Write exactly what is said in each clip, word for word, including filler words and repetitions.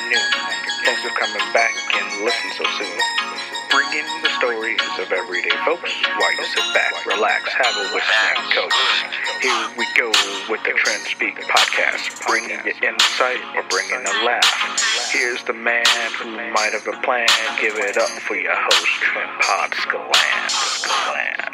afternoon. Thanks for coming back and listening so soon. Bringing the stories of everyday folks while you sit back, relax, have a whiskey and coke. Here we go with the Trent Speak podcast, bringing you insight or bringing a laugh. Here's the man who might have a plan. Give it up for your host, Trent Pod Scaland.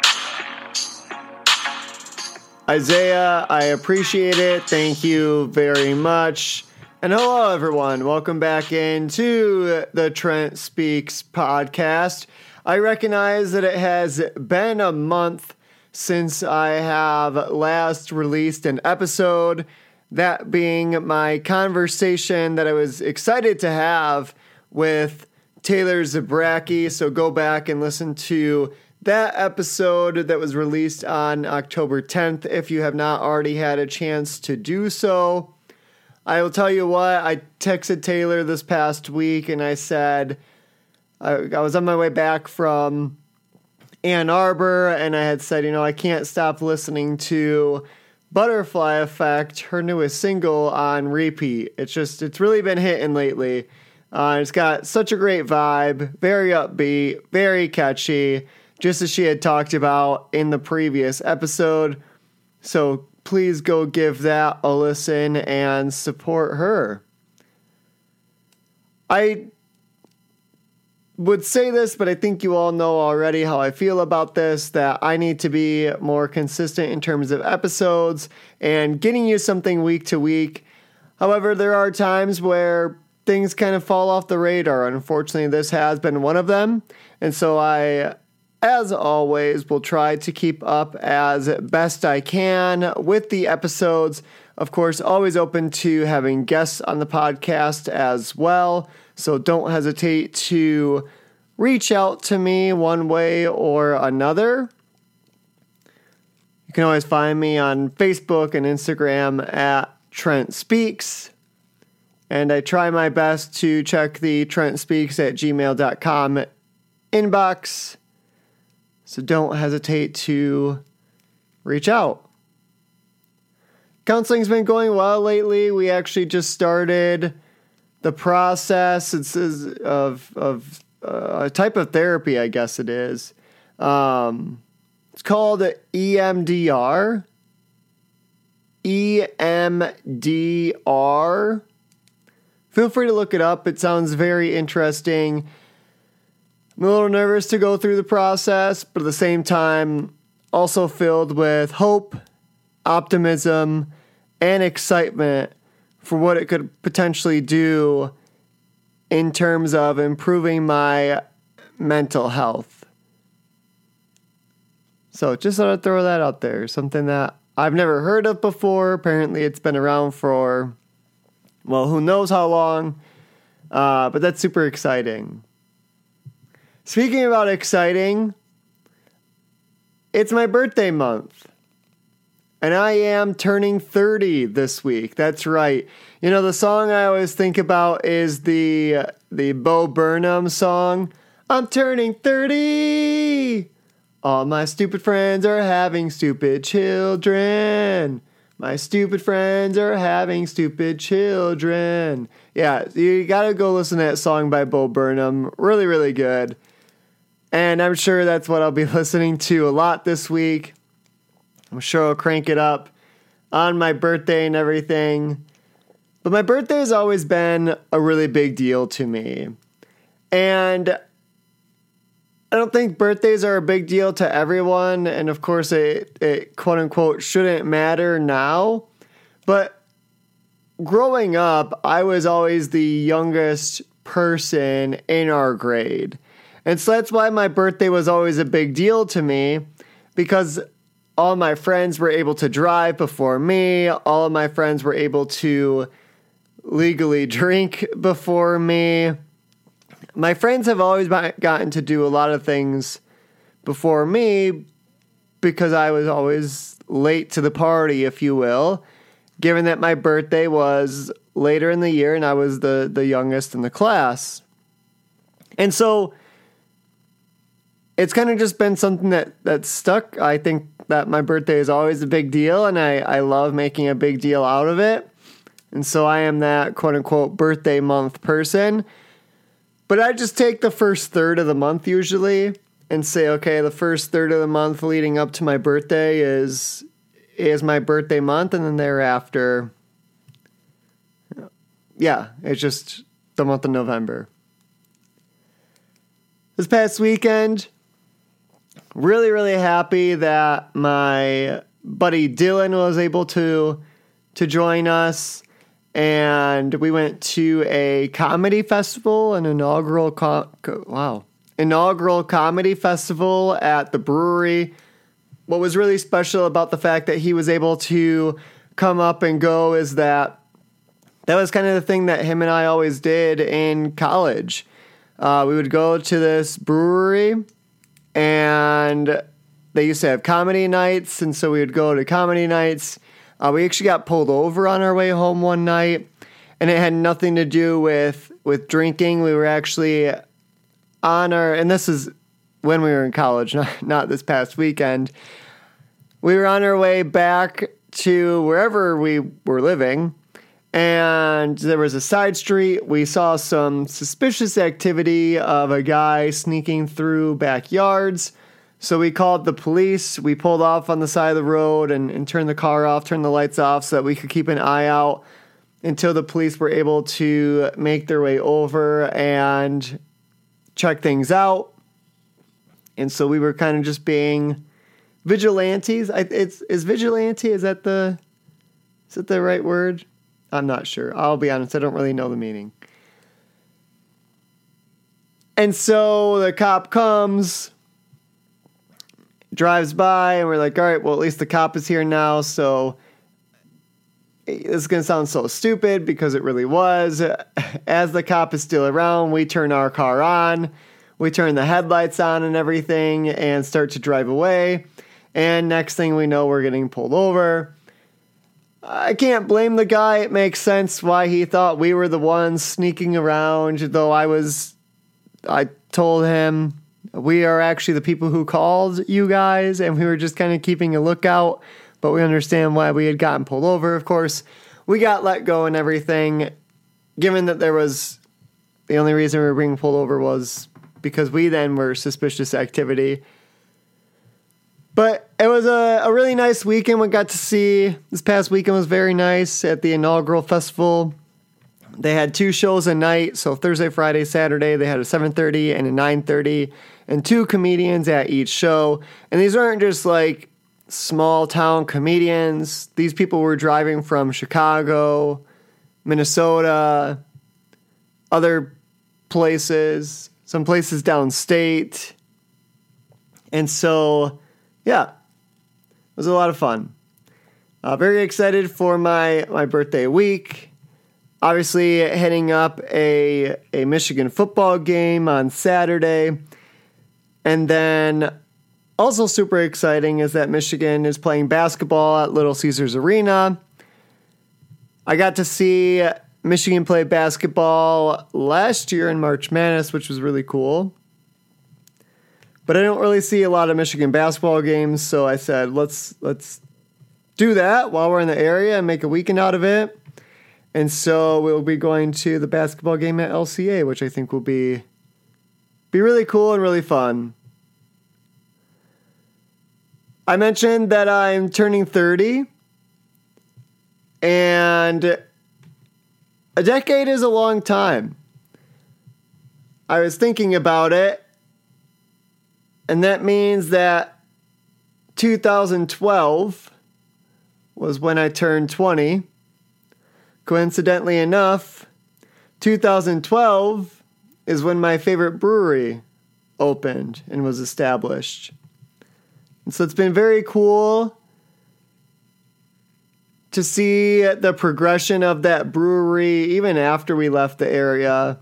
Isaiah, I appreciate it. Thank you very much. And hello, everyone. Welcome back into the Trent Speaks podcast. I recognize that it has been a month since I have last released an episode, that being my conversation that I was excited to have with Taylor Zabracki. So go back and listen to that episode that was released on October tenth if you have not already had a chance to do so. I will tell you what, I texted Taylor this past week and I said, I, I was on my way back from Ann Arbor and I had said, you know, I can't stop listening to Butterfly Effect, her newest single, on repeat. It's just, it's really been hitting lately. Uh, it's got such a great vibe, very upbeat, very catchy, just as she had talked about in the previous episode. So please go give that a listen and support her. I would say this, but I think you all know already how I feel about this, that I need to be more consistent in terms of episodes and getting you something week to week. However, there are times where things kind of fall off the radar. Unfortunately, this has been one of them. And so I, as always, will try to keep up as best I can with the episodes. Of course, always open to having guests on the podcast as well. So don't hesitate to reach out to me one way or another. You can always find me on Facebook and Instagram at Trent Speaks. And I try my best to check the Trent Speaks at gmail dot com inbox. So don't hesitate to reach out. Counseling's been going well lately. We actually just started the process. It's of of uh, a type of therapy, I guess it is. Um, it's called E M D R. E M D R. Feel free to look it up. It sounds very interesting. I'm a little nervous to go through the process, but at the same time, also filled with hope, optimism, and excitement for what it could potentially do in terms of improving my mental health. So just thought I'd throw that out there. Something that I've never heard of before. Apparently it's been around for, well, who knows how long. Uh, but that's super exciting. Speaking about exciting, it's my birthday month. And I am turning thirty this week. That's right. You know, the song I always think about is the the Bo Burnham song, I'm turning thirty. All my stupid friends are having stupid children. My stupid friends are having stupid children. Yeah, you gotta go listen to that song by Bo Burnham. Really, really good. And I'm sure that's what I'll be listening to a lot this week. I'm sure I'll crank it up on my birthday and everything. But my birthday has always been a really big deal to me. And I don't think birthdays are a big deal to everyone. And of course, it, it quote unquote shouldn't matter now. But growing up, I was always the youngest person in our grade. And so that's why my birthday was always a big deal to me, because all my friends were able to drive before me. All of my friends were able to legally drink before me. My friends have always gotten to do a lot of things before me because I was always late to the party, if you will, given that my birthday was later in the year and I was the, the youngest in the class. And so it's kind of just been something that, that stuck. I think that my birthday is always a big deal, and I, I love making a big deal out of it. And so I am that quote-unquote birthday month person. But I just take the first third of the month usually and say, okay, the first third of the month leading up to my birthday is is my birthday month, and then thereafter, yeah, it's just the month of November. This past weekend, really, really happy that my buddy Dylan was able to to join us, and we went to a comedy festival, an inaugural co- co- wow, inaugural comedy festival at the brewery. What was really special about the fact that he was able to come up and go is that that was kind of the thing that him and I always did in college. Uh, we would go to this brewery, and they used to have comedy nights, and so we would go to comedy nights. Uh, we actually got pulled over on our way home one night, and it had nothing to do with, with drinking. We were actually on our, and this is when we were in college, not, not this past weekend. We were on our way back to wherever we were living, and there was a side street. We saw some suspicious activity of a guy sneaking through backyards. So we called the police. We pulled off on the side of the road and, and turned the car off, turned the lights off so that we could keep an eye out until the police were able to make their way over and check things out. And so we were kind of just being vigilantes. I, it's is vigilante, is that the is that the right word? I'm not sure. I'll be honest, I don't really know the meaning. And so the cop comes, drives by, and we're like, all right, well, at least the cop is here now. So this is going to sound so stupid because it really was. As the cop is still around, we turn our car on, we turn the headlights on and everything and start to drive away. And next thing we know, we're getting pulled over. I can't blame the guy. It makes sense why he thought we were the ones sneaking around, though I was, I told him we are actually the people who called you guys, and we were just kind of keeping a lookout, but we understand why we had gotten pulled over. Of course, we got let go and everything, given that there was, the only reason we were being pulled over was because we then were suspicious activity. But it was a, a really nice weekend. We got to see, this past weekend was very nice at the inaugural festival. They had two shows a night, so Thursday, Friday, Saturday. They had a seven thirty and a nine thirty, and two comedians at each show. And these aren't just like small town comedians. These people were driving from Chicago, Minnesota, other places, some places downstate. And so, yeah, it was a lot of fun. Uh, very excited for my, my birthday week. Obviously, heading up a, a Michigan football game on Saturday. And then also super exciting is that Michigan is playing basketball at Little Caesars Arena. I got to see Michigan play basketball last year in March Madness, which was really cool. But I don't really see a lot of Michigan basketball games, so I said, let's let's do that while we're in the area and make a weekend out of it. And so we'll be going to the basketball game at L C A, which I think will be be really cool and really fun. I mentioned that I'm turning thirty, and a decade is a long time. I was thinking about it, and that means that two thousand twelve was when I turned twenty. Coincidentally enough, two thousand twelve is when my favorite brewery opened and was established. And so it's been very cool to see the progression of that brewery even after we left the area,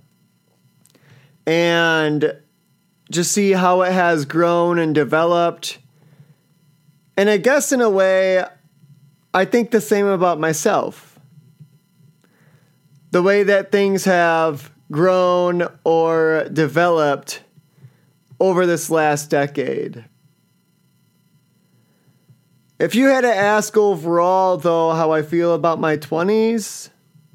and just see how it has grown and developed. And I guess in a way, I think the same about myself. The way that things have grown or developed over this last decade. If you had to ask overall, though, how I feel about my twenties,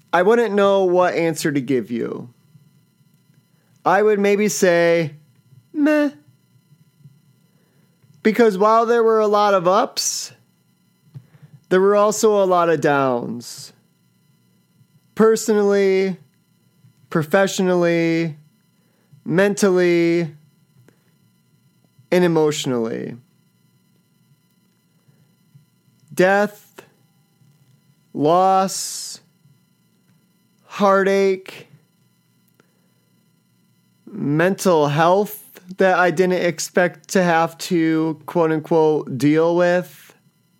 I wouldn't know what answer to give you. I would maybe say, meh. Because while there were a lot of ups, there were also a lot of downs. Personally, professionally, mentally, and emotionally. Death, loss, heartache, mental health that I didn't expect to have to, quote unquote, deal with.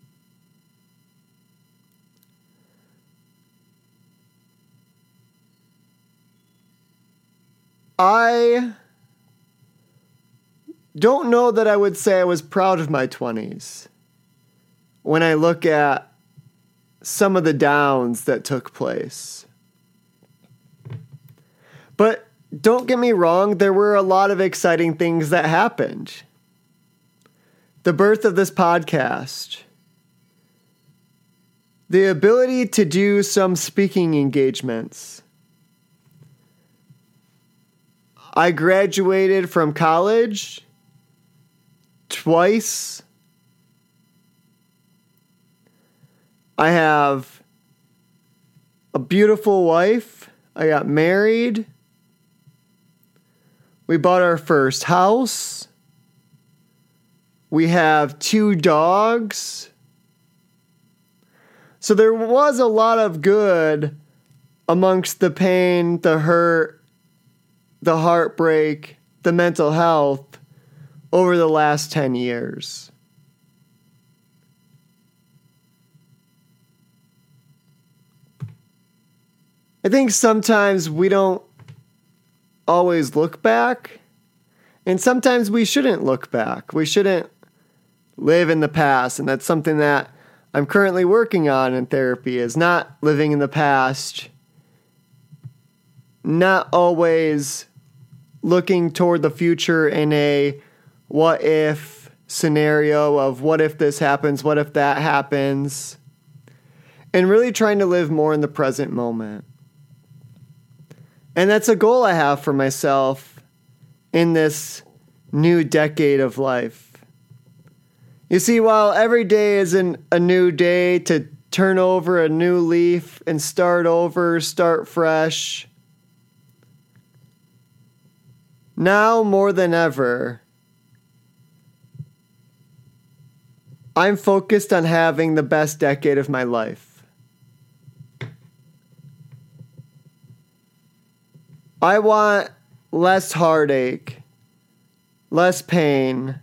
I don't know that I would say I was proud of my twenties when I look at some of the downs that took place. But don't get me wrong, there were a lot of exciting things that happened. The birth of this podcast. The ability to do some speaking engagements. I graduated from college twice. I have a beautiful wife. I got married. We bought our first house. We have two dogs. So there was a lot of good amongst the pain, the hurt, the heartbreak, the mental health over the last ten years. I think sometimes we don't always look back, and sometimes we shouldn't look back. We shouldn't live in the past, and that's something that I'm currently working on in therapy, is not living in the past, not always looking toward the future in a what if scenario of what if this happens, what if that happens, and really trying to live more in the present moment. And that's a goal I have for myself in this new decade of life. You see, while every day is an, a new day to turn over a new leaf and start over, start fresh, now more than ever, I'm focused on having the best decade of my life. I want less heartache, less pain,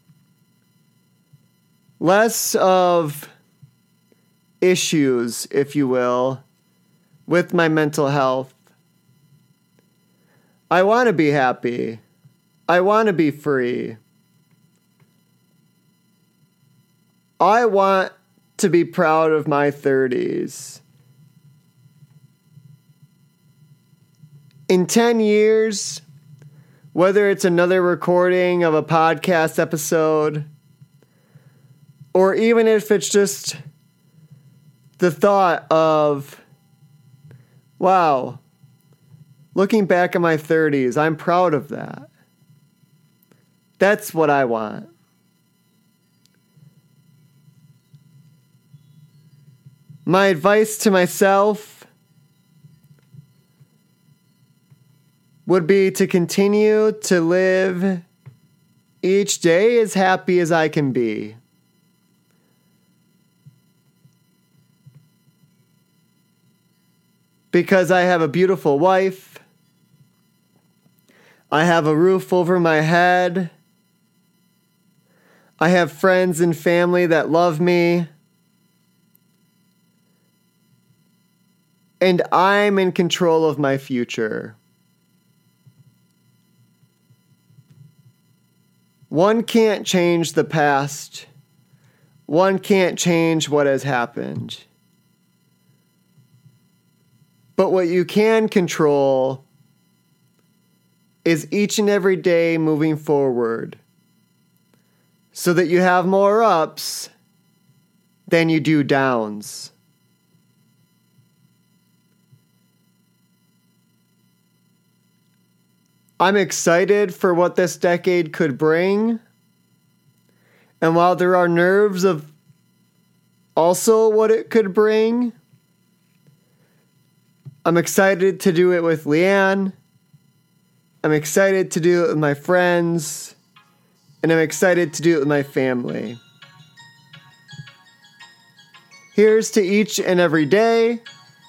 less of issues, if you will, with my mental health. I want to be happy. I want to be free. I want to be proud of my thirties. In ten years, whether it's another recording of a podcast episode, or even if it's just the thought of, wow, looking back at my thirties, I'm proud of that. That's what I want. My advice to myself would be to continue to live each day as happy as I can be. Because I have a beautiful wife. I have a roof over my head. I have friends and family that love me. And I'm in control of my future. One can't change the past. One can't change what has happened. But what you can control is each and every day moving forward so that you have more ups than you do downs. I'm excited for what this decade could bring. And while there are nerves of also what it could bring, I'm excited to do it with Leanne. I'm excited to do it with my friends. And I'm excited to do it with my family. Here's to each and every day.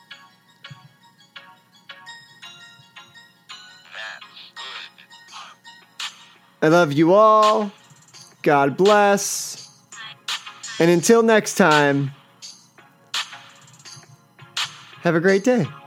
I love you all. God bless. And until next time, have a great day.